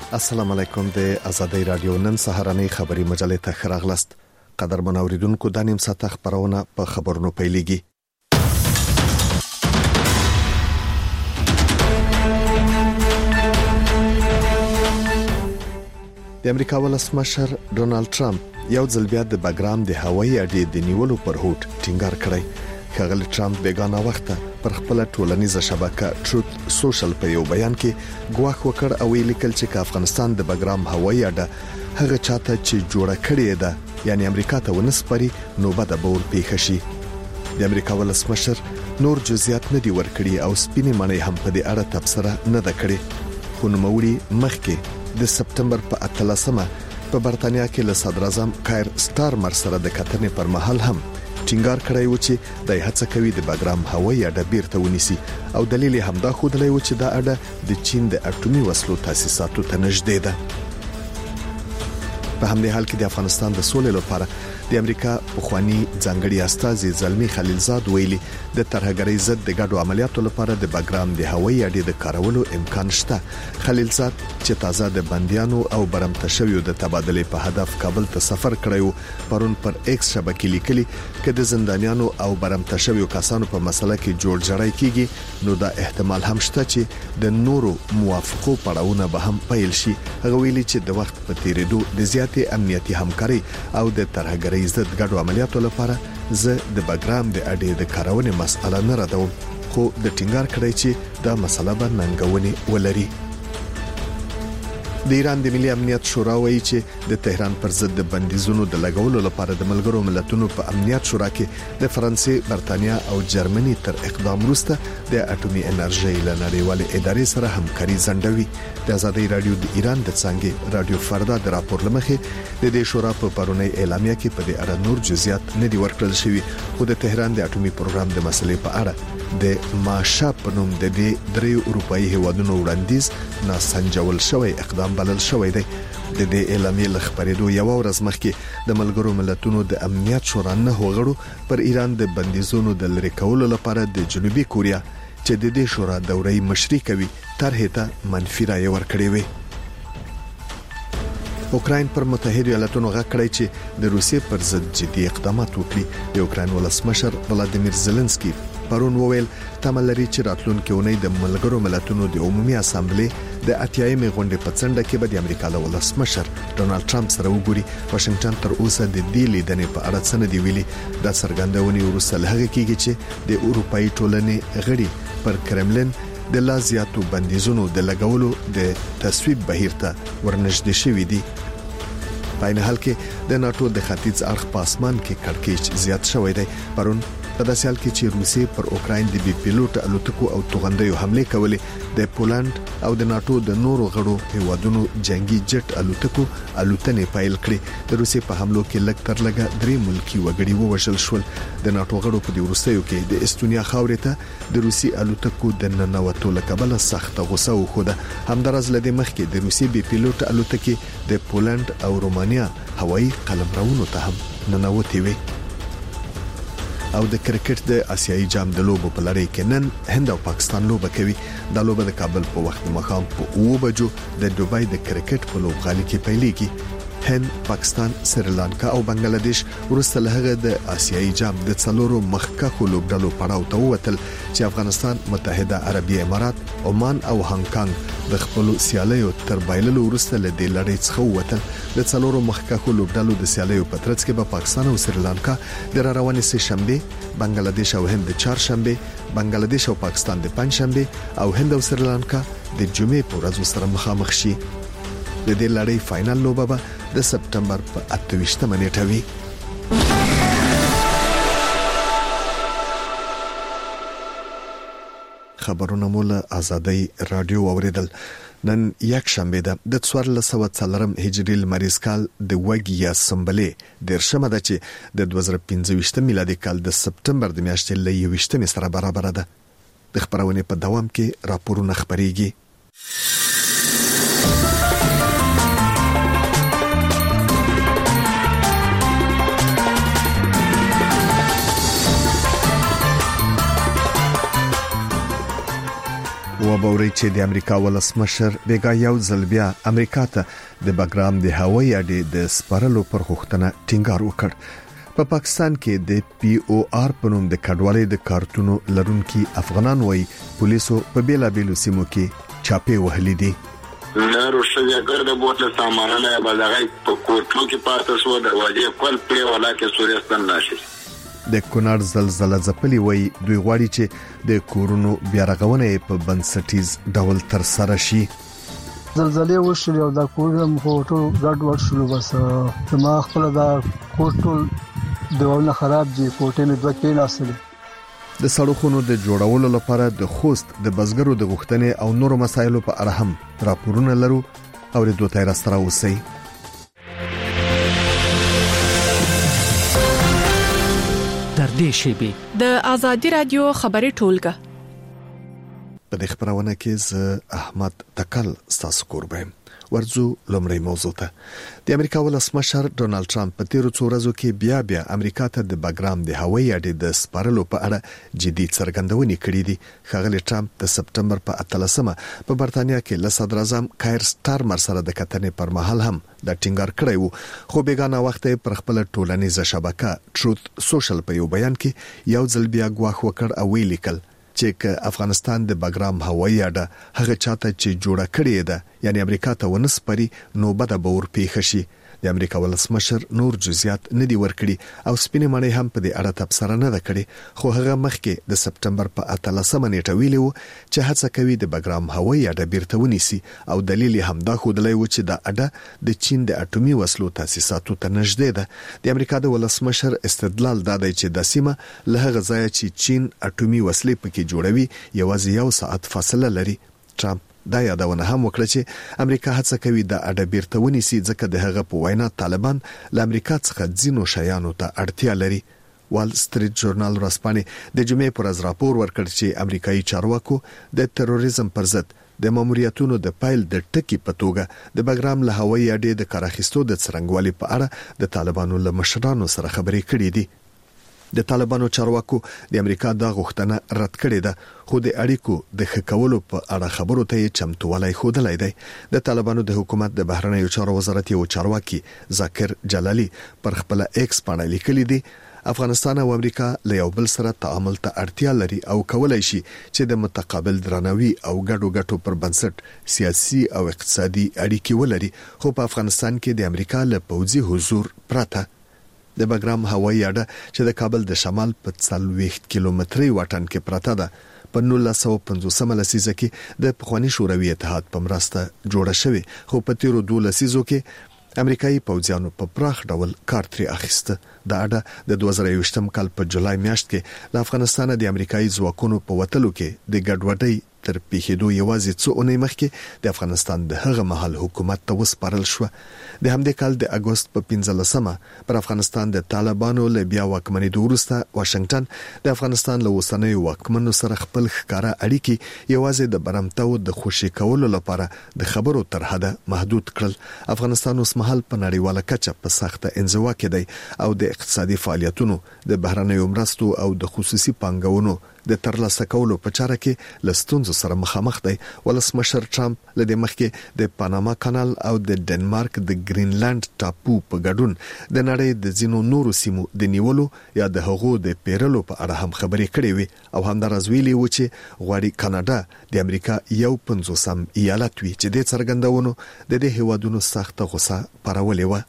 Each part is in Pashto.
السلام علیکم. د آزادۍ رادیو نن سهارنۍ خبری مجلې ته خراغلست. قدرمن اوریدونکو د نیم ساعت خبرونه په خبرونو پیلېږي. د امریکا ولسمشر ډونالد ټرمپ یو ځل بیا د بګرام د هوایي اډې د نیولو پر هوټ ټینګار کړی. ښاغلی ټرمپ بیگانه وخت پر خپل ټولنیزه شبکه ټروت سوشل په یو بیان کې ګواښ وکړ او لیکل چې افغانستان د بګرام هوایي اډه هغه چاته چې جوړه کړې ده یعنی امریکا ته ونسپري نو بد بول پیښ شي. د امریکا ولسمشر نور جزئیات نه دی ورکړي او سپینې معنی هم په دې اړه تبصره نه ده کړې. خو نوموړي مخکې د سپتمبر په 18مه په برتانیا کې له صدر اعظم کایر سټارمر سره د کتنې پر مهال هم ټینګار کړی و چې د هڅه کوي د بګرام هوایي اډه بیرته ونیسي او دلیل یې همدا ښودلی و چې دا اډه د چین د اټومي وسلو تاسیساتو ته نږدې ده. په همدې حال کې د افغانستان د سولې لپاره د امریکا پخوانی ځانګړي استازي زلمی خلیلزاد ویلي د ترهګرۍ ضد د ګډو عملیاتو لپاره د بګرام د هوایي اډې د کارولو امکان شته. خلیلزاد چې تازه د بنديانو او برمته شویو د تبادلې په هدف کابل ته سفر کړی پرون پر ایکس شبکې لیکلي چې د زندانیانو او برمته شویو کسانو په مسله کې جوړ جړی کیږي نو دا احتمال هم شته چې د نورو موافقو پړاوونه به هم پیل شي. هغه ویلي چې د وخت په تیریدو د زیاتې امنیتي همکاري او د ترهګرۍ ضد ګډو عملیاتو لپاره زه د بګرام د اډې د کارونې مسأله نه ردوم خو د ټینګار کړی چې دا مسله به ننګونې ولري. د ایران د ملي امنیت شورا وایي چې د تهران پر ضد د بندیزونو د لګولو لپاره د ملګرو ملتونو په امنیت شورا کې د فرانسې، برتانیا او جرمني تر اقدام وروسته د اټومي انرژي لنړیوالې ادارې سره همکاري ځنډوي. د آزادۍ رادیو د ایران د څنګه رادیو فردا د راپور لمخې د دې شورا په پرونی اعلامیه کې په دې اړه نور جزئیات نه دي ورکړل شوی خو د تهران د اټومي پروګرام د مسلې په اړه د ماشا په نوم د دې درې اروپאי هیوادونو وړاندیز ناسنجول شوی اقدام بلل شوی دی. د دې اعلامیې لخبرېدو یو ورځ مخکې د ملګرو ملتونو د امنیت شورا نه غړو پر ایران د بندیزونو د لری کولو لپاره د جنوبي کوریا چې د دې شورا دورې مشري کوي طرحه ته منفي رائے ورکړې وي. اوکراین پر متحده ایالاتونو غږ کړی چې د روسیې پر ضد جدي اقدامات وکړي. د اوکراین ولسمشر ولادیمیر زيلنسکي پرون وویل تمه لري چې راتلونکي اونۍ د ملګرو ملتونو د عمومي اسامبلې د اتیایمې غونډې په څنډه کې به د امریکا له ولسمشر ډونالد ټرمپ سره وګوري. واشنگټن تر اوسه د دې لیدنې په اړه څه نه دی ویلي. دا څرګندونې وروسته له هغه کېږي چې د اروپאי ټولنې غړي پر کرملین د لا زیاتو بندیزونو د لګولو د تصویب بهیر ته ورنږدې شوي دي. په این حال کې د ناتو د ختیځ اړخ په اسمان کې کړکېچ زیات شوی دی. پرون په داسې حال کې چې روسیې پر اوکراین د بي پیلوټ الوتکو او توغندیو حمله کولې د پولند او د ناتو د نورو غړو هیوادونو جنگي جټ الوتکو الوتنې پیل کړې. د روسیې په حملو کې لږ تر لږه 3 ملکی وګړي ووژل شول. د ناتو غړو په دې وروستیو کې د استونیا خاورې ته د روسي الوتکو د ننوتو لکبله سخت غوسه وخوده. همدارز لدې مخکې د روسي بي پیلوټ الوتکې د پولند او رومانیا هوایي قلمرونو ته هم ننوتې وي. او د کرکټ د آسیایي جام د لوبو په لړۍ کې نن هند او پاکستان لوبه کوي. د لوبه د کابل په وخت مخام په 9 بجو د دوبای د کرکټ په لوبغالي کې پیلېږي. هند، پاکستان، سریلانکا او بنگلاديش ورسته له هغه د آسیایي جام د څلورو مخکښو لوبډلو پړاو ته ووتل چې افغانستان، متحده عربي امارات، عمان او هانګ کانګ د خپل سیالیو تر بایللو ورسته له دې لړۍ څخه ووتل. د څلورو مخکښو لوبډلو د سیالیو په ترڅ کې به پاکستان او سریلانکا د روانې سه شنبه، بنگلاديش او هند د چهار شنبه، بنگلاديش او پاکستان د پنځ شنبه او هند او سریلانکا د جمعې په ورځ سره مخامخ شي. د دې لړۍ فائنل لوبه به د سپتمبر په 28مه نیټه وي. خبرونه مول آزادۍ رادیو اوریدل. نن یک شنبه ده د 1440 هجری لمریز کال د وګیا سمبلې د شمه ده چې د 2015 میلادي کال د سپتمبر د میاشتې ل 21 سره برابر ده. د خبرونه په دوام کې راپورونه خبريږي. و خبري چې د امریکا ولسمشر بیګا یو ځل بیا امریکا ته د بګرام د هوایي اډې د سپارلو پر غوښتنه ټینګار وکړ. په پاکستان کې د پی او آر په نوم د کډوالۍ د کارتونو لرونکي افغانان وایي پولیسو په بیلابېلو سیمو کې چاپې وهلې دي. نه روشیا ګرځي بوتل سامانه بلغای په کوټو کې پاتې شو دروازې کول پرې ولاکه سورستان ناشي. د کونړ زلزلہ ځپلې وایي دوی غواړي چې د کورونو بیا رغونه په بنسټیز ډول تر سره شي. زلزلې وشلې او د کورم هوټل ګډ وډ شلو بس ما خپل دا کوټل دیوالونه خراب دي کوټې مې دوه کې لاسلې. د سړکونو د جوړولو لپاره د خوست د بزګرو د غوښتنې او نورو مسایلو په اړه هم راپورونه لرو او د دوه تیر سره اوسئ. تر دې شیبې د ازادي رادیو خبري ټولګه په دې خبرونه کې ز احمد تکل ستاسو قربم ورځو لمړی موضوع ته. د امریکا ولسمشر ډونالد ټرمپ په تیرو څو ورځو کې بیا امریکا ته د بګرام د هوایي اډې د سپارلو په اړه جدي څرګندونې کړې دي. ښاغلی ټرمپ د سپټمبر په 18مه په برتانیا کې له صدر اعظم کایر سټارمر سره د کتنې پر مهال هم د ټینګار کړی وو، خو بیګانه وخت پر خپل ټولنیزه شبکه ټروت سوشل په یو بیان کې یو ځل بیا ګواښ وکړ او ویلیکل چې افغانستان د بګرام هوایي اډه هغه چاته چې جوړه کړې ده یعنی امریکا ته ونسپري نو بده به ورپېښ شي. د امریکا ولسمشر نور جزئیات نه دی ورکړي او سپینې مړې هم په دې اړه تبصره نه ده کړې، خو هغه مخکې د سپټمبر په 18مه نیټه ویلي وو چې هڅه کوي د بګرام هوایي اډه بیرته ونیسي او دلیل یې هم دا ښودلی و چې د اډه د چین د اټومي وسلو تاسیساتو ته نږدې ده. د امریکا د ولسمشر استدلال دا دی چې د سیمه له هغه ځایه چې چین اټومي وسلې پکې جوړوي یوازې 1 ساعت فاصله لري. ټرمپ دا یادونه هم وکړه چې امریکا هڅه کوي د اډه بیرته ونیسي ځکه د هغه په وینا طالبان له امریکا څخه ځینو شیانو ته اړتیا لري. وال سټریټ ژورنال ورځپاڼې د جمعې پر ورځ راپور ورکړ چې امریکایي چارواکو د تروریزم پر ضد د ماموریتونو د پایل د ټکی په توګه د بګرام له هوایي اډې د کار اخیستو د څرنګوالي په اړه د طالبانو له مشرانو سره خبرې کړې دي. د طالبانو چارواکو د امریکا د غوښتنه رد کړې ده، خو د اړیکو د ښه کولو په اړه خبرو ته چمتووالی ښودلی دی. د طالبانو د حکومت د بهرنیو چارو وزارت یو چارواکي ذاکر جلالی پر خپل ایکس باندې لیکلي دي افغانستان او امریکا له یو بل سره تعامل ته اړتیا لري او کولای شي چې د متقابل درناوي او ګډو پر بنسټ سیاسي او اقتصادي اړیکې ولري، خو په افغانستان کې د امریکا له پوځي حضور پرته د بګرام هوایي اډه چې د کابل د شمال په 40 کیلومتري واټن کې پراته ده په 1950 لسیزه کې د پخوانی شوروي اتحاد په مرسته جوړه شوې، خو په تیرو 2 لسیزو کې امریکایي پوځیانو په پراخ ډول کار ترې اخیسته. د اډه د 2021 کال په جولای میاشت کې د افغانستان د امریکایي ځواکونو په وټلو کې د ګډوډۍ تر پیښېدو یوازې څو اونۍ مخکې د افغانستان د هغه مهال حکومت ته وسپارل شو. د همدې کال د اگست په 15مه پر افغانستان د طالبانو له بیا واکمنېدو وروسته واشنگټن د افغانستان له اوسنیو واکمنو سره خپل ښکارا اړیکې یوازې د برمتو د خوشي کولو لپاره د خبرو تر حده محدود کړل. افغانستان اوس مهال په نړیواله کچه په سخته انزوا کې دی او د اقتصادي فعالیتونو د بهرنیو مرستو او د خصوصي پانګونو د ترلاسه کولو په چاره کې لستونزو سره مخامخ دی. ولسمشر ټرمپ لدې مخکې د پاناما کانال او د ډنمارک د ګرینلند ټاپو په ګډون د نړۍ د ځینو نورو سیمو د نیولو یا د هغو د پیرلو په اړه هم خبرې کړې وي او همدارس ویلي و چې غواړي کاناډا د امریکا یو 50م ایالت وي چې د څرګندونو د دې هیوادونو سخته غوسه پارولې و.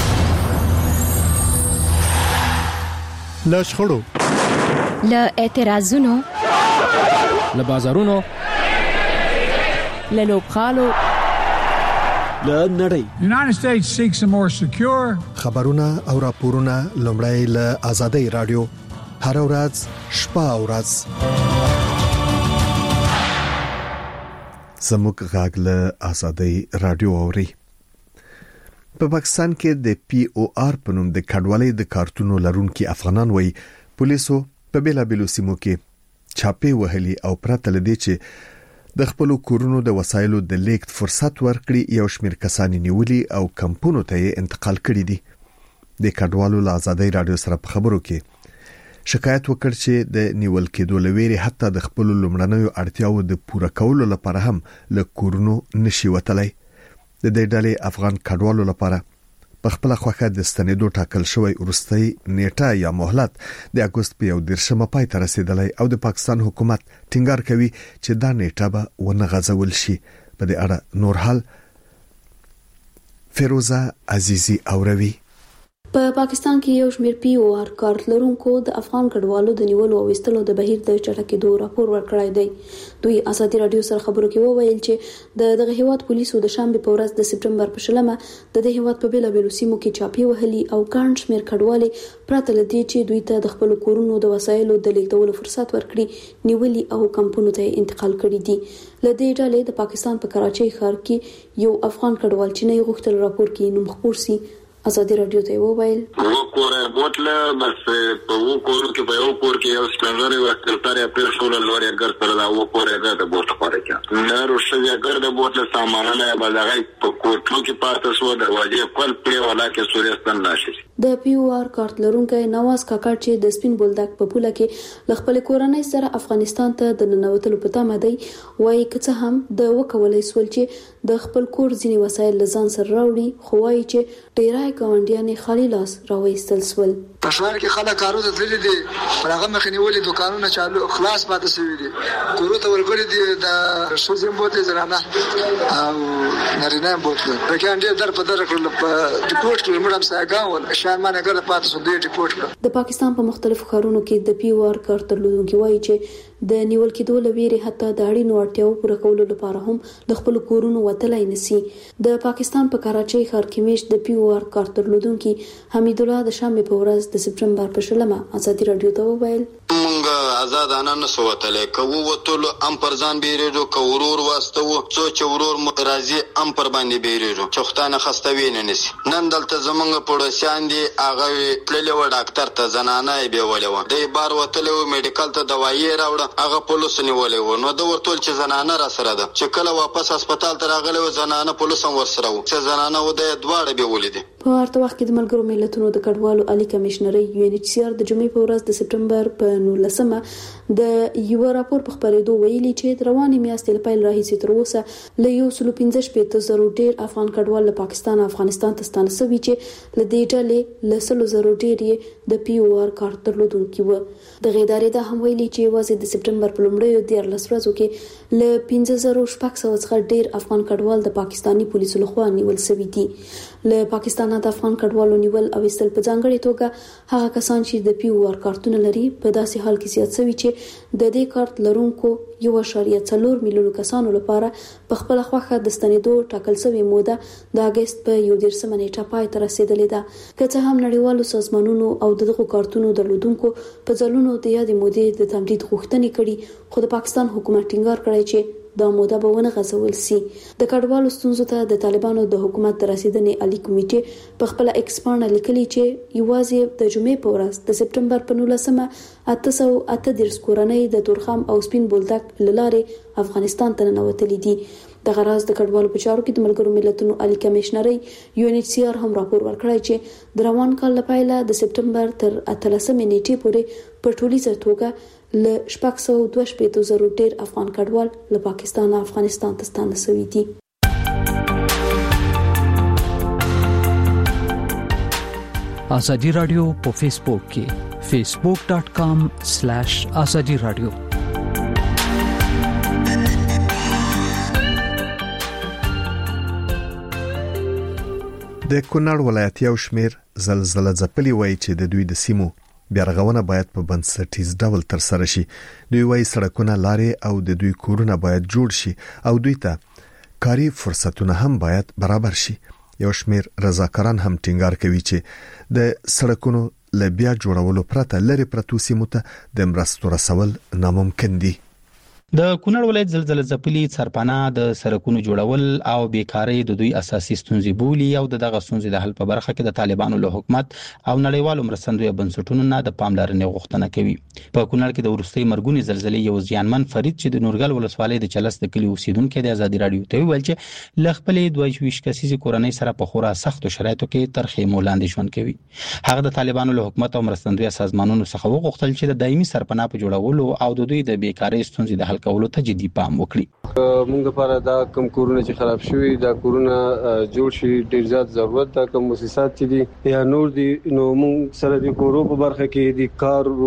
لشخړو له اعتراضونو له بازارونو له لوبخالو له نړۍ United States seeks a more secure خبرونه او راپورونه لومړی له آزادۍ رادیو هر ورځ شپه او ورځ زموږ غږ له آزادۍ رادیو اوري. په پاکستان کې د پی او آر په نوم د کډوالۍ د کارتونو لرونکي افغانان وایي پولیسو په بیلابېلو سیمو کې چاپې وهلي او پرته لدې چې د خپل کورونو د وسایلو د لیکت فرصت ورکړي یو شمېر کسان نیولي او کمپونو ته انتقال کړي دي. د کډوالو له آزادۍ رادیو سره په خبرو کې شکایت وکړ چې د نیول کېدو لويري حتی د خپل لومړنیو اړتیاو د پوره کولو لپاره هم له کورونو نشي وتلای. د دې ډلې افغان کډوالو لپاره په خپل خوخه د ستنېدو ټاکل شوی ورستۍ نیټه یا مهلت د اگست په 11 پای ته رسیدلی او د پاکستان حکومت ټینګار کوي چې دا نیټه به ونه غځول شي. په دې اړه نور حال فیروزه عزیزی اوروي. په پاکستان کې یو شمېر POR کارت لرونکو د افغان کډوالو د نیولو او وستلو د بهیر د چټکېدو راپور ورکړی دی. دوی ازادي رادیو سره خبرو کې وویل چې دغه هیواد پولیسو د شنبه په ورځ د سپټمبر په 10 د دې هیواد په بیلابیلو سیمو کې چاپی وهلي او ګڼ شمېر کډوالي پرته لدی چې دوی ته د خپل کورونو د وسایلو د لیږدولو فرصت ورکړي نیولي او کمپونو ته انتقال کړي دي. لدې ډلې د پاکستان په کراچۍ ښار کې یو افغان کډوال چې نه غوښتل راپور کې نوم خپور سي ازادي رادیو ته وویل وکوره بوتله بس په وکورو کې په یو کور کې یو سپنځري وکړتاري په شول لوري ګر سره دا وکوره د بوتله پاره کې نه روشي ګر د بوتله سامانه بلغه په کوټو کې پاتې شو دروازې کول په ولا کې سورستان ناشي. د POR کارت لرونکو نواز کاکړ چې د سپین بولدک په پوله کې ل خپل کورنۍ سره افغانستان ته د ننوتلو په تمه دی وایي چې هم د وکولای سول چې د خپل کور ځینی وسایل لزان سره راوړي خو وایي چې ډیرای ګاونډیان خالي لاس راوېستل سول. په شوار کې خلک کارو ته تللي دي هغه مخنی ولې دکانونه چالو خلاص پاتې شوی دي کورو ته ورګړي دي د شوزم بوتل زنانه او نارینه بوتل په کې انډي در په در کړل په ریپورت کې مړم ساګاول شارمانه ګر پاتې شو د ریپورت. د پاکستان په مختلفو ښارونو کې د POR کارت لرونکو وایي چې د نیول کېدو لويري حتی د اړینو اړتیاو پوره کولو لپاره هم د خپل کورونو وتلای نسی. د پاکستان په کراچۍ ښار کې مېش د POR کارت لرونکو حمید الله د شنبه په ورځ د سپټمبر په 10 ازادي رادیو ته وویل مونږ آزادانه نسو وتلای کوو وتلو ام پر ځان بیریدو کورور واسطو څو چورور مترازی ام پر باندې بیریدو چختانه خستوي نه نسی. نن دلته زمونږ پړوسیان دي هغه تللی و ډاکټر ته زنانه به ولې و د بار وتلو میډیکل ته دوايي راوړه هغه پولیس نیولې و نو د ورتول چې زنانه را سره ده چې کله واپس هسپتال ته راغله و زنانه پولیس هم ور سره و چې زنانه و د دواړه به ولیدي. په ورته وخت کې د ملګرو ملتونو د کډوالو عالی کمشنري UNHCR د جمعې په ورځ د سپټمبر په 19 د یو راپور په خبرېدو ویلي چې د رواني میاشتې لپاره راهیسې تر اوسه له 115,000 ډیر افغان کډوال له پاکستان او افغانستان ته ستانه شوي چې له دې ډلې له 100,000 ډیر د POR کارت درلودونکي و. د غیدارې دا هم ویلي چې واځي د سپټمبر په لومړیو 14 ورځو کې له 15,600 څخه ډیر افغان کډوال د پاکستاني پولیسو لخوا نیول شوي دي. له پاکستان د افغان کډوالو نیول او استل په ځانګړي توګه هغه کسان چې د POR کارتونه لري په داسې حال کې زیات شوي چې د دې کارت لرونکو 1.4 میلیون کسانو لپاره په خپل خوخه د ستنېدو ټاکل شوی موده د اگست په 11 نیټه پای ته رسیدلې ده. که څه هم نړیوالو سازمانونو او دغه کارتونو درلودونکو په ځلونو د یادې مودې د تمدید غوښتنې کړي خو د پاکستان حکومت ټینګار کړی چې دا موده به ونه غځول سي. د کډوالو ستونزو ته د طالبانو د حکومت د رسیدنې عالی کمیټې په خپل ایکسپانډ لیکلي چې یوازې د جمعې په ورځ د سپټمبر په 19 838 کورنۍ د تورخم او سپین بولدک لارې افغانستان ته ننوتلې دي. د غراز د کډوالو په چارو کې د ملګرو ملتونو عالی کمشنري UNHCR هم راپور ورکړی چې د روان کال لپاره د سپټمبر تر 18 نیټې پورې په ټولیزه توګه له 622,000 ډیر افغان کډوال له پاکستان او افغانستان ته ستانه شوي دي. ازادي رادیو په فیسبوک کې facebook.com/azadi radio د کونړ ولایت یو شمیر زلزلہ ځپلي وایي چې د دوی د سیمو بیارغونه باید په بنسټیز ډول تر سره شي. دوی وایي سړکونه لارې او د دوی کورونه باید جوړ شي او دوی ته کاري فرصتونه هم باید برابر شي. یو شمیر رضاکاران هم ټینګار کوي چې د سړکونو له بیا جوړولو پرته لري پرتو سیمو ته د مرستو رسول ناممکن دي. د کونړ ولایت زلزلې ځپلي سرپناه د سړکونو جوړول او بیکاري د دوی اساسي ستونزې بولي او دغه ستونزې د حل په برخه کې د طالبانو له حکومت او نړیوالو مرستندویه بنسټونو نه د پاملرنې غوښتنه کوي. په کونړ کې د ورستۍ مرګونی زلزلې یو ځانمن فرید چې د نورګل ولسوالۍ د چلس د کلی اوسیدونکو د ازادي رادیو ته ویل چې ل خپلې 22 کسیزې کورنۍ سره په خورا سختو شرایطو کې تر خیمو لاندې ژوند کوي. هغه د طالبانو له حکومت او مرستندویه سازمانونو څخه وغوښتل چې د دایمي سرپناه په جوړولو او د دوی د بیکاري ستونزې د حل کولو ته جدي پام وکړي. موږ لپاره دا کم کورونه چې خراب شوي دا کورونه جوړ شي ډیر زیات ضرورت ده. کوم مؤسسات چې دي یا نور دي نو موږ سره د کورو په برخه کې د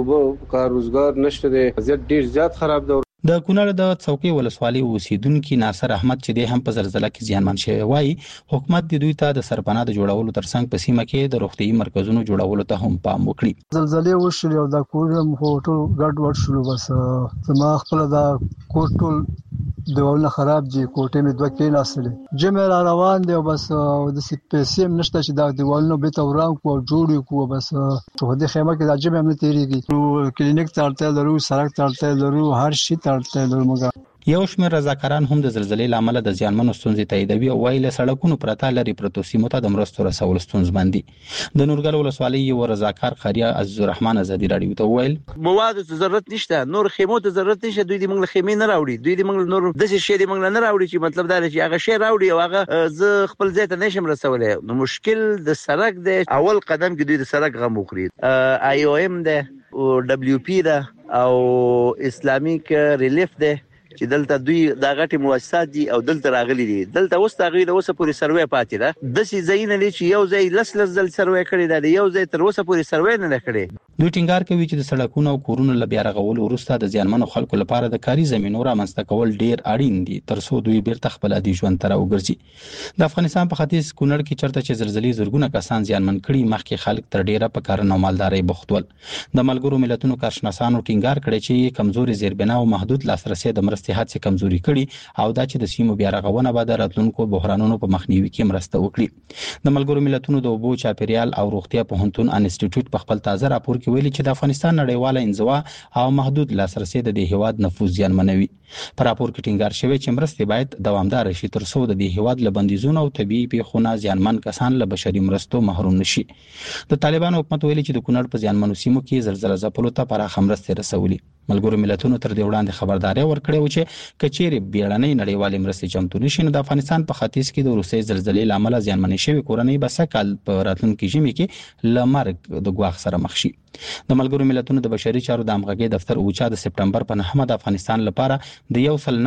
کار روزګار نشته دی ډیر زیات خراب ده. د کونړ د څوکۍ ولسوالۍ اوسیدونکو ناصر احمد چې د هم په زلزلہ کې زیانمن شوی وای حکومت د دوی ته د سرپناه د جوړولو ترڅنګ په سیمه کې د روغتيایي مرکزونو جوړولو ته هم پام وکړي. زلزلې وشلې او د کورم هوټل ګډ وډ شلو بس زما خپل د کوټل دیوالونه خراب دي کوټې مې دوه کې ناسلې جمع را روان دی بس د پیسې نشته چې دا دیوالونه به توران کو جوړ کو بس په دې خیمه کې د جمع هم تیریږي کلینیک ته اړتیا لرو سړک ته اړتیا لرو هر شي ته اړتیا لرو. مګر یو شمېر رضاکاران هم د زلزلې لامل د زیانمنو ستونزې تاییدوي او وایي له سړکونو پرته لري پرتو سیمو ته د مرستو رسول ستونزمن دي. د نورګل ولسوالۍ یو رضاکار خاریا عزیز الرحمن ازادي رادیو ته ویل مواد ته ضرورت نشته نور خیمو ته ضرورت نشته دوی د موږ خیمې نه راوړي دوی د موږ نور د شي د موږ نه راوړي چې مطلب دا چې هغه شی راوړي او هغه ز خپل ځای ته نشم رسولای. نو مشکل د سړک دی اول قدم کې دوی د سړک غم وکړي آی او ام ده او دبليو پی ده او اسلامیک ریلیف ده چې دلته دوی دا غټي مؤسسات دي او دلته راغلي دي دلته اوس تاغوی د اوسه پوری سروې پاتې ده د سي زین لري چې یو ځای لس ځل سروې کړی دی یو ځای تر اوسه پوری سروې نه کړی. دوی ټینګار کوي چې د سړکونو او کورونو له بیا رغولو وروسته د زیانمنو خلکو لپاره د کاري زمینو رامنځته کول ډیر اړین دي ترڅو دوی بیرته خپل عادي ژوند ته راوګرځي. د افغانستان په ختیځ کونړ کې چرته چې زلزلې زرګونه کسان زیانمن کړي مخکې خلک تر ډیره په کار نه مالداري بوختول. د ملګرو ملتونو کارشناسانو ټینګار کړی چې کمزوري زیربنا او محدود لاسرسي د مرستې هڅې کمزوري کړي او دا چې د سیمو بیا رغونه به د راتلونکو بحرانونو په مخنیوي کې مرسته وکړي. د ملګرو ملتونو د اوبو چاپیریال او روغتیا پوهنتون انسټیټیوټ په خپل تازه راپور کې ویلي چې د افغانستان نړیواله انزوا او محدود لاسرسي د دې هیواد نفوذ زیانمنوي. په راپور کې ټینګار شوی چې مرستې باید دوامدار شي ترڅو د دې هیواد له بندیزونو او طبي پیښو زیانمن کسان له بشري مرستو محروم نشي. د طالبانو حکومت ویلي چې د کونړ په زیانمنو سیمو کې زلزلې ځپلو ته پراخه مرستې رسولي. ملګرو ملتونو تر دې وړاندې خبرداري ورکړې و چې کچېرې بیړنۍ نړیوالې مرستې چمتو نشي نو د افغانستان په ختیځ کې د روسي زلزلې لامل زیانمنې شوی کورنۍ به سکهال په راتلونکي ژمي کې لمرګ د ګواښ سره مخ شي. د ملګرو ملتونو د بشري چارو د همغږي دفتر اوچا د سپټمبر په 9 د افغانستان لپاره د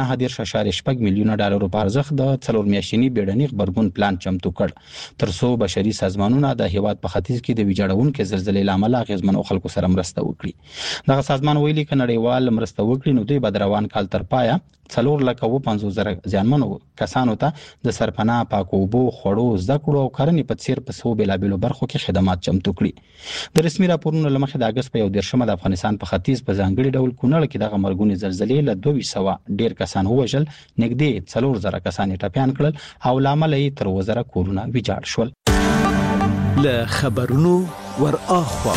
1.9 میلیون ډالر په ارزښت د 4 میاشتنی بیړني خبرګون پلان چمتو کړ ترڅو بشري سازمانونه د هیواد په ختیځ کې د ویجاړونکو زلزلې لامل اغیزمنو خلکو سره مرسته وکړي. دغه سازمان ویلي ک نړیوال مرسته وکړي نو دوی به روان کال تر پایا 4,50,000 زیانمنو کسانو ته د سرپناه پاکوبو خړو زکړو او کرنې په څیر په سو بلابلو برخو کې خدمات چمتو کړي. د رسمي راپورونو لمخې د اگست په 1 د افغانستان په ختیځ په ځانګړي ډول کونړ کې دغه مرګونی زلزلې له 200 ډیر کسان وژل نږدې 4,000 کسان ټپيان کړل او لامل یې تر 2,000 کورونه ویجاړ شول. له خبرونو ور اخوا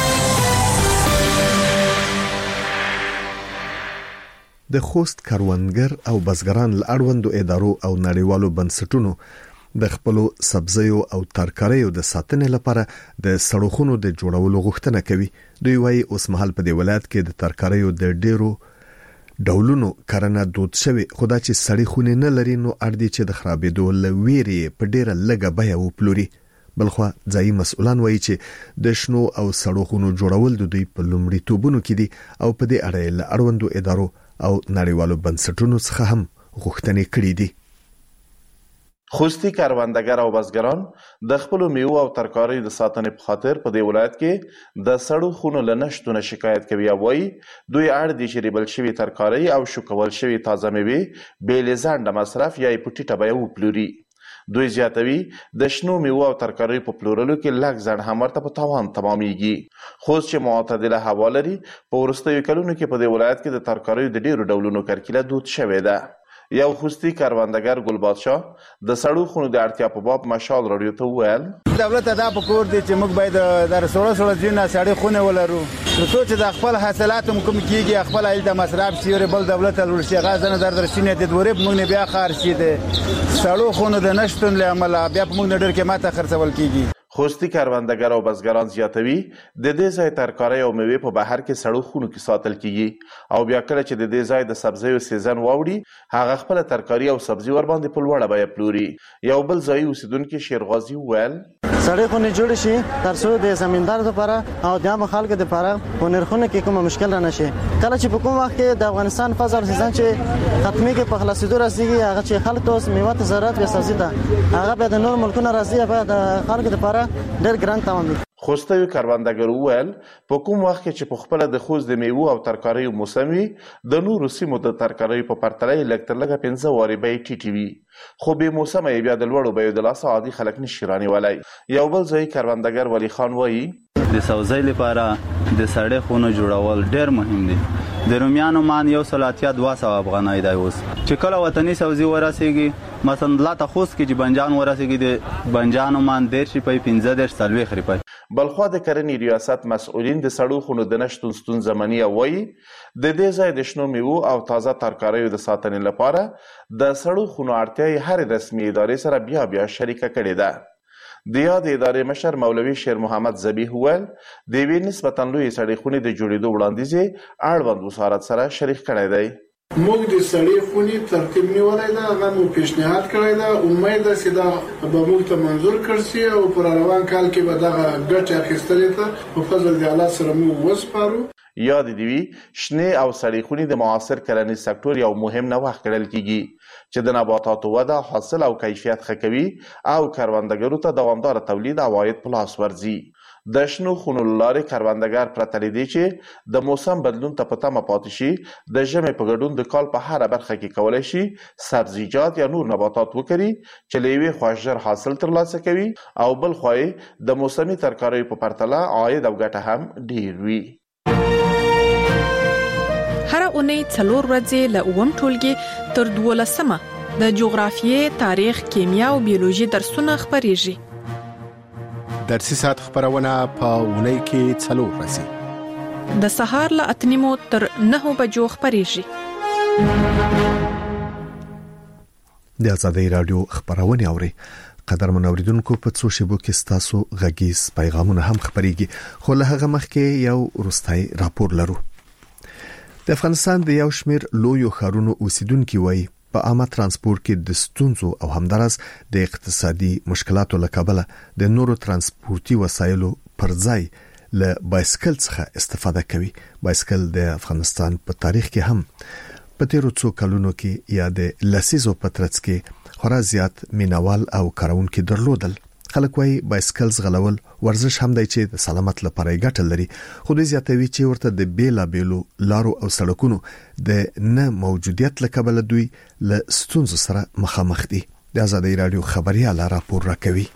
د خوست کروندګر او بزګران له اړوندو ادارو او نړیوالو بنسټونو د خپل سبزیو او ترکاریو د ساتنې لپاره د سړکونو د جوړولو غوښتنه کوي. دوی وايي اوس مهال په دې ولایت کې د ترکاریو د ډیرو ډولونو کرنه دود شوی خدا چې سړی خونه نه لري نو اړ دي چې د خرابېدو لويري په ډیره لګه بیا وپلوري. بلخوا ځایي مسؤلان وایي چې د شنو او سړکونو جوړول د دوی په لومړي توبونو کې دي او په دې اړه له اړوندو ادارو او نړیوالو بنسټونو څخه هم غوښتنې کړې دي. خوستی کروندګر او بزګران د خپل میوه او ترکاریو د ساتنې په خاطر په دې ولایت کې د سړو خونو لنشتونه شکایت کوي او وایي دوی اړ دي چې ریبل شوی ترکاری او شوکول شوی تازه میوه بې لزانده مصرف یا پټیټه به وپلوري. دوی زیاتوي د شنو میوه او ترکاریو په پلورلو کې لږ ځان هم ورته په تاوان تمامېږي. خوست چې معتدله هوا لري په وروستیو کلونو کې په دې ولایت کې د ترکاریو د ډیرو ډولونو کرکیله دود شوې ده. یو خوستي کاروندګر ګل بادشاه د سړو خونو د اړتیا په باب مشال راډیو ته وویل دولت دا په کور دی چې موږ باید د سړو ځینې سړې خونه ولرو ترڅو چې د خپل حاصلات کوم کیږي خپل ایل د مصرف شي بل دولت له شي غازنه در سینې د ورب موږ نه بیا خارشي دي سړو خونو د نشټون له عمل بیا په موږ ډېر قیمته خرڅول کیږي خوستي کاروندګر او بزګران زیاتوي د دې ځای ترکاري او میوې په بهر کې سړو خونو کې ساتل کیږي او بیا کله چې د دې ځای د سبزیو سیزن واوړي هغه خپل ترکاري او سبزي ور باندې په لوړه بیه پلوري یو بل ځای اوسیدونکو شیرغازي وویل سړې خونې جوړ شي ترڅو د زمیندار لپاره او د عام خلکو لپاره په نرخونو کې کوم مشکل را نشي کله چې په کوم وخت کې د افغانستان فصل سیزن چې ختمي کې په خلاصېدو رسیږي هغه چې خلک توس میوه ته ضرورت به سبزي ده هغه به د نور ملکونو راځي به د خلکو لپاره ډېر ګران تمام دي خوستوي کاروندګر وویل په کوم وخت کې چې په خپل د خوست د میوه او ترکاریو موسم وي د نورو سیمو د ترکاریو په پرتله لږ تر لږه 15 وارې بیې ټیټې وي خو به موسم یې بیا د لوړو بیو د لاسه عادي خلک نشي رانیولی یو بل ځای کاروندګر ولی خان وایي د سبزی لپاره د سړې خونو جوړول ډېر مهم دي د رومیانو مان 182 افغانۍ دی اوس چې کله وطني سبزي ورسیږي مثلا لا تخص کې چې بنجان ورسیږي د بنجانو مان 10 روپۍ 15 سلوي خريپي بلخوا د کرنې ریاست مسؤلین د سړو خونو د نشټون ستونزه مني وایي د دې ځای د شنو میوو او تازه ترکاریو د ساتنې لپاره د سړو خونو اړتیا هر رسمي ادارې سره بیا شریکه کړې ده د یاد ادارې مشر مولوي شیر محمد ذبیح وویل د یوې نسبتا لویې سړې خونې د جوړېدو وړاندیز یې اړوند وزارت سره شریک کړی دی موږ د سړې خونې ترتیب نیولی ده هغه مو پیشنهاد کړی ده امید ده چې دا به موږ ته منظور کړ شي او پر روان کال کې به دغه ګټې اخیستلې ته په فضل د الله سره موږ وسپارو یاد دی وی شنه او سړې خونې د معاصر کرنیز سکتور یو مهم نوښت ګڼل کیږي چې د نباتاتو وده حاصل او کیفیت ښه کوي او کروندګرو ته دوامدار تولید او عاید په لاس ورځي د شنو خونو لارې کروندګر پرته له دې چې د موسم بدلون ته په تمه پاتې شي د ژمي په ګډون د کال په هره برخه کې کولی شي سبزیجات یا نور نباتات وکري چې له یوې خوا ژر حاصل ترلاسه کوي او بل خوا د موسمي ترکاریو په پرتله عاید او ګټه هم ډیر وي هر اونۍ 4 ورځې له اووم ټولګي تر 12مه د جغرافیې، تاریخ، کیمیا او بیولوژي درسونه خپرېږي. درسي ساعت خبرونه په اونۍ کې 4 ورځې د سهار له 8 تر 9 بجو خپرېږي. د آزادۍ رادیو خبرونه اوري. قدرمن اوریدونکو په څو شیبو کې ستاسو غږیز پیغامونه هم خبرېږي خو له هغه مخکې یو روستای راپور لرو. د افغانستان د یو شمیر لویو ښارونو اوسیدونکو وایي په عامه ترانسپورت کې د ستونزو او همدارس د اقتصادي مشکلاتو له کبله د نورو ترانسپورتي وسایلو پر ځای له بایسکل څخه استفاده کوي. بایسکل د افغانستان په تاریخ کې هم په تیرو څو کلونو کې یا د لسیزو په ترڅ کې خورا زیات مینوال او کارونکو درلودل. خلک وايي بایسکل زغلول ورزش هم دی چې د سلامت لپاره ګټه لري خو د زیاتوي چې ورته د بیلابیلو لارو او سړکونو د نه موجودیت لکبل دوی له ستونزو سره مخامخ دي. د آزادۍ رادیو خبريال راپور راکوي.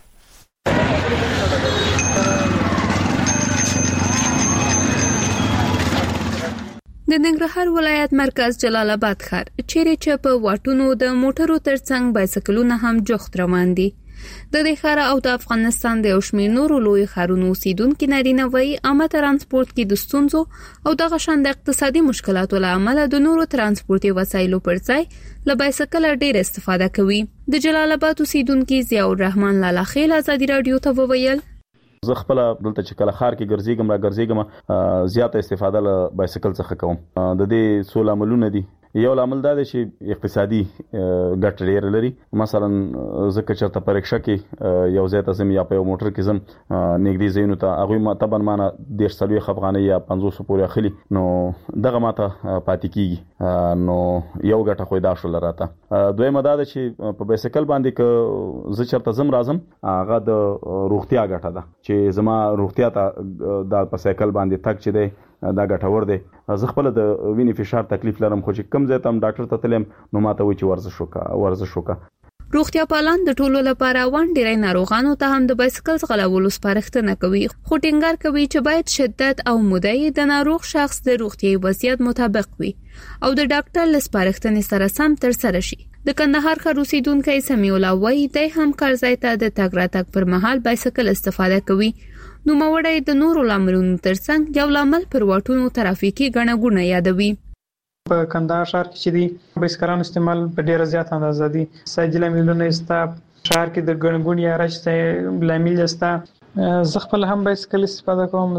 د ننګرهار ولایت مرکز جلال آباد ښار چیرې چې په واټونو د موټرو ترڅنګ بایسکلونه هم جوخت روان دي. د دې ښار او د افغانستان د یو شمېر نورو لوی ښارونو اوسیدونکو نارینه وایي عامه ترانسپورت کې د ستونزو او دغه شان د اقتصادي مشکلاتو له امله د نورو ترانسپورتي وسایلو پر ځای له بایسکل ډېر استفاده کوي. د جلال آباد اوسیدونکو ضیاء الرحمن لالاخیل آزادۍ رادیو ته وویل زه خپل دلته چې کله خار کې ګرځېږم زیاته استفاده له بایسکل څخه کوم. د دې څو عاملونه دي. یو عامل دا دی چې اقتصادي ګټه ډېر لري. مثلا زکه چې په رکشا کې یو ځای ته زم یا په موټر کې زم نږدې ځایونو ته هغه متبن مانه 150 افغانۍ یا 500 پورې اخلي نو دغه ماته پاتې کیږي نو یو ګټه خو دا شول راته. دویمه دا ده چې په بایسکل باندې ک زه چرته زم راځم هغه د روغتیا ګټه ده چې زما روغتیا ته د بایسکل باندې تک چې دی دا ګټور دی. زه خپل د وینې فشار تکلیف لرم خو چې کم ځای ته ډاکټر ته تلم نو ماته وایي چې ورزش وکړه. روغتیا پالان د ټولو لپاره ډیری ناروغانو ته هم د بایسکل ځغلولو سپارښتنه کوي، خو ټینګار کوي چې باید شدت او موده د ناروغ شخص د روغتیايي وضعیت مطابق وي او د ډاکټر له سپارښتنې سره سم ترسره شي. د کندهار ښار اوسیدونکی سمیع الله وایي دی هم کارځای ته د تګ راتګ پر مهال بایسکل استفاده کوي. نوموړی د نورو لاملونو ترڅنګ یو لامل پر واټونو ترافیکي ګڼه ګوڼه یادوي. په کندهار ښار کې چې دی بایسکلانو استعمال په ډیره زیات اندازه دی. سایډ لاملونه استا ښار کې د ګڼه ګوڼې یا رش لامل استا. زه خپل هم بایسکل استفاده کوم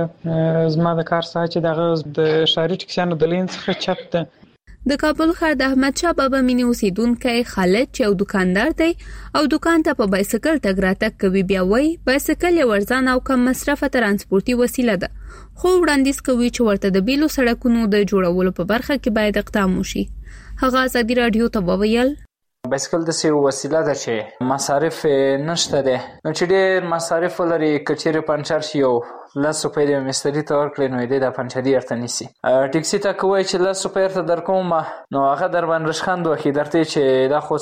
ځکه زما د کار ساعت چې دغه د ښاري ټکسیانو د لین څخه چپ ده. د کابل ښار د احمد شاه بابا مینی اوسیدونکی خالد چې یو دکاندار دی او دکان ته په بایسکل تګ راتګ کوي، بیا وایي بایسکل یو ارزانه او کم مصرفه ترانسپورتي وسیله ده، خو وړاندیز کوي چې ورته د بیلو سړکونو د جوړولو په برخه کې باید اقدام وشي. هغه ازادي رادیو ته وویل بایسکل د سی وسیله ده چې مصارف نشته ده، نو چې ډېر مصارف لري کچېره پنچر شي او 10 روپۍ د مستری ته ورکړي نو د پنچري ارته نیسي. ټیکسي ته کوي چې 10 روپۍ ارته درکوم نو هغه در باندې رشخند وکړي درته چې دا خو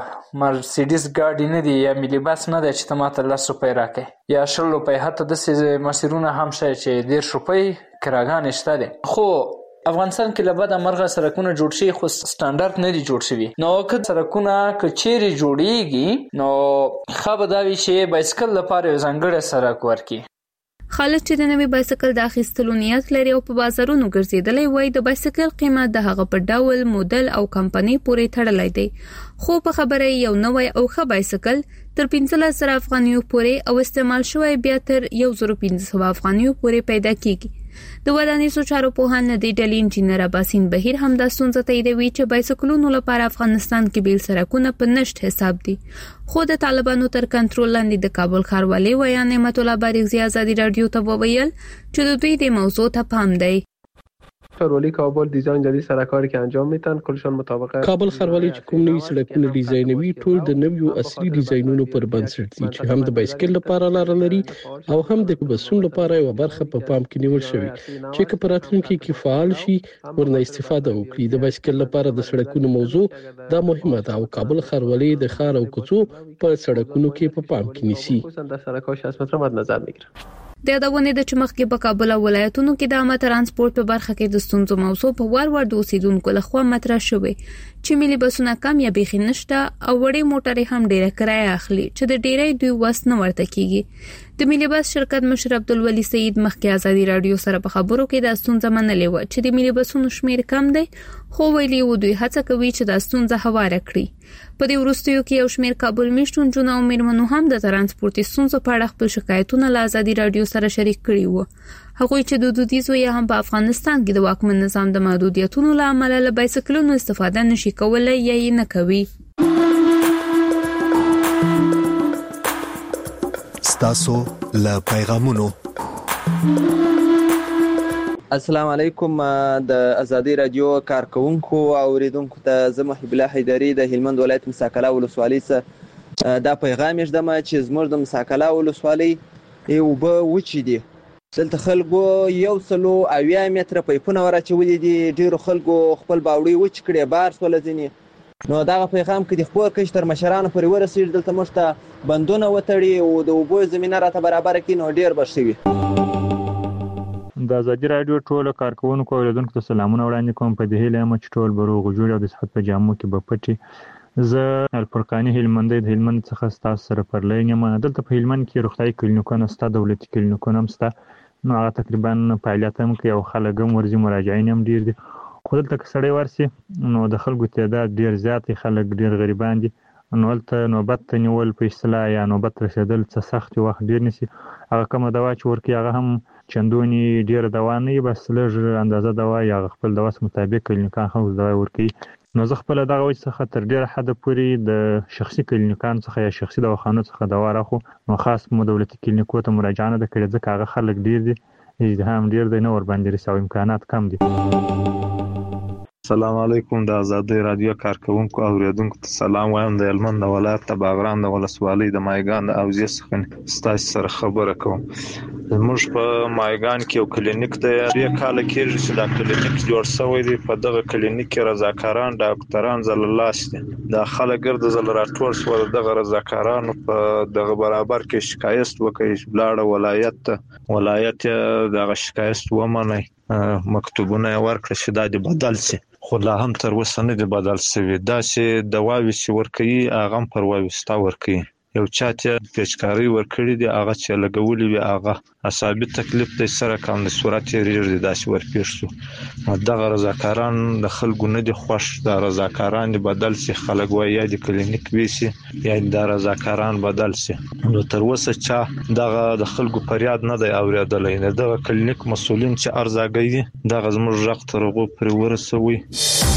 مرسیډیز ګاډي نه دی یا ملي بس نه ده چې ته ماته 10 روپۍ راکړي یا 10 روپۍ، حتی د مسیرونه هم شي چې 10 روپۍ کراګان شته ده. خو افغانستان کې لبد مرغه سرکونه جوړ شي خو سټانډرد نه دي جوړ شوي، نو که سرکونه کچېری جوړیږي نو خبرداري شي بایسکل لپاره ځانګړی سرک ورکي. خالد چې د نوې بایسکل د اخیستلو نیت لري او په بازارونو ګرځېدلی وای، د بایسکل قیمت د هغه په ډول، موډل او کمپنۍ پورې تړلی دی، خو په خبره یو نوی او ښه بایسکل تر 15,000 افغانیو پورې او استعمال شوی بیا تر 1,500 افغانیو پورې پیدا کیږي. د ودانیزو چارو پوهان د دې ډلې انجینر عباسین بهیر هم دا ستونزه تاییدوي چې بایسکلونو لپاره افغانستان کې بیل سرکونه په نشت حساب دي، خو د طالبانو تر کنټرول لاندې د کابل ښاروالۍ ویا نعمت الله بارغزي ازادي رادیو ته وویل چې د دوی د موضوع ته پام دی. ښاروالي کابل دیزاین جدید سرکاری که انجام میتن کلشان مطابق کابل ښاروالي چې کوم نوي سړکونه ډیزاینوي ټول د نویو اصلي ډیزاینونو پر بنسټ دي چې هم د بایسکل لپاره لار لري او هم د بسونو لپاره یو برخه په پام کې نیول شوی چې په راتلونکي کې فعال شي ورنه استفاده وکړي. د بایسکل لپاره د سړکونو موضوع دا مهمه ده او کابل ښاروالي د ښار او کوڅو په سړکونو کې په پام کې نیسي. د سرک‌های 60 متره مد نظر میگیره. د یادونې د چمخ کې په کابل او ولایتونو کې د عامه ترانسپورت په برخه کې د ستونزو موضوع په وار د اوسیدونکو لخوا مطرح شوې چې ملي بسونه کم یا بیخي نشته او وړې موټرې هم ډیره کرایه اخلي چې د ډیری دوی وس نه ورته کیږي. د ملي بس شرکت مشر عبدالولي سعید مخکې ازادي رادیو سره په خبرو کې د ستونزه منلې و چې د ملي بسونو شمیر کم دی، خو ویلي و دوی هڅه کوي چې د ستونزه هواره کړي. په دې وروستیو کې یو شمیر کابل میشتون جنو او میرمنو هم د ترانسپورتي ستونزو په اړه خپل شکایتونه له ازادي رادیو سره شریک کړي وو. هغوی چې د دودیزو یا هم په افغانستان کې د واکمن نظام د محدودیتونو له امله له بایسکلونو استفاده نشي کولای یا یې نه کوي. ستاسو له پیغامونو. السلام علیکم د ازادي رادیو کارکونکو او اوریدونکو ته زه محب الله حیدری د هلمند ولایت مساکلا ولسوالۍ څخه دا پیغام یې دمه چې زموږ د مساکلا ولسوالۍ اوبه وچې دي. دلته خلکو 180 متره پایپونه ورچولي دي، ډیرو خلکو خپل باوړي وچ کړي بار سول ځینې. نو دا پیغام کې د خبر کښ تر مشرانو پورې ورسېږي، دلته موږ ته بندونه وتړي او د اوبو زمينه راته برابر کړي نو ډیر بشوي. د ازادي رادیو ټول کارکونکو او اوریدونکو ته سلامونه وړاندې کوم په دې هیله چې ټول بروغ جوړ او د صحت په جامو کې به پټي. زه الفرقاني هلمند د هلمند څخه ستاسو سره پر لاین یم. دلته په هلمند کې روغتیايي کلینیکونه ستا، دولتي کلینیکونه هم ستا، نو هغه تقریبا فعالیت هم کوي او خلک هم ورځي، مراجعین هم ډیر دي. خو دلته که سړی ورسي نو د خلکو تعداد ډیر زیات دی، خلک ډیر غریبان دي، نو هلته نوبت ته نیول په اصطلاح یا نوبت رسېدل څه سخت وخت ډیر نیسي. هغه کومه دوا چې ورکوي هغه هم چندونې ډیره دوا نه وي، بس لږ اندازه دوا یا خپل دوا مطابق کلینیکان خلکو دوا ورکوي. نو زه خپله دغه وجې څخه تر ډیره حده پورې د شخصي کلینیکانو څخه یا شخصي دواخانو څخه دوا راخو، نو خاص مو دولتي کلینیکو ته مراجعه نه ده کړې ځکه هغه خلک ډیر دي، ازدحام ډیر دی، نه ورباندې رسي او امکانات کم دي. السلام علیکم د ازادي رادیو کارکونکو او اوریدونکو ته سلام وایم. د هلمند ولایت د باغران د ولسوالۍ د مایګان د اوزې څخه ستاسو سره خبره کوم. موږ په مایګان کې یو کلینیک دی 2 کال کېږي چې دا کلینیک جوړ شوی دی په دغه کلینیک کې رضاکاران ډاکټران زللاس دي دا خلک ګرد زل راټول شو دغه رضاکارانو په دغه برابر کې شکایت وکړي بلاړه ولایت دغه شکایت ومني مکتوبونه ورکړي چې دا د بدل شي خو لا هم تر اوسه نه دی بدل شوی دا چې دواوی چې ورکړي هغه پر وایستا ورکړي یو چاته پیچکاری ورکړي دی هغه چې لګولې وي هغه اصابي تکلیف د سره کوم د صورت یې داسې ورپېښ شو دغه رضاکاران د خلکو نه دي خوښ د رضاکاران بدل شي خلک وایي یا د کلینیک ویسي یا د رضاکاران بدل شي نو تر اوسه چې دغه د خلکو فریاد نه دی اوریدلې نه دغه کلینیک مسولین چې ارزاګي دغه زموږ رغ ترغو پر ورسوي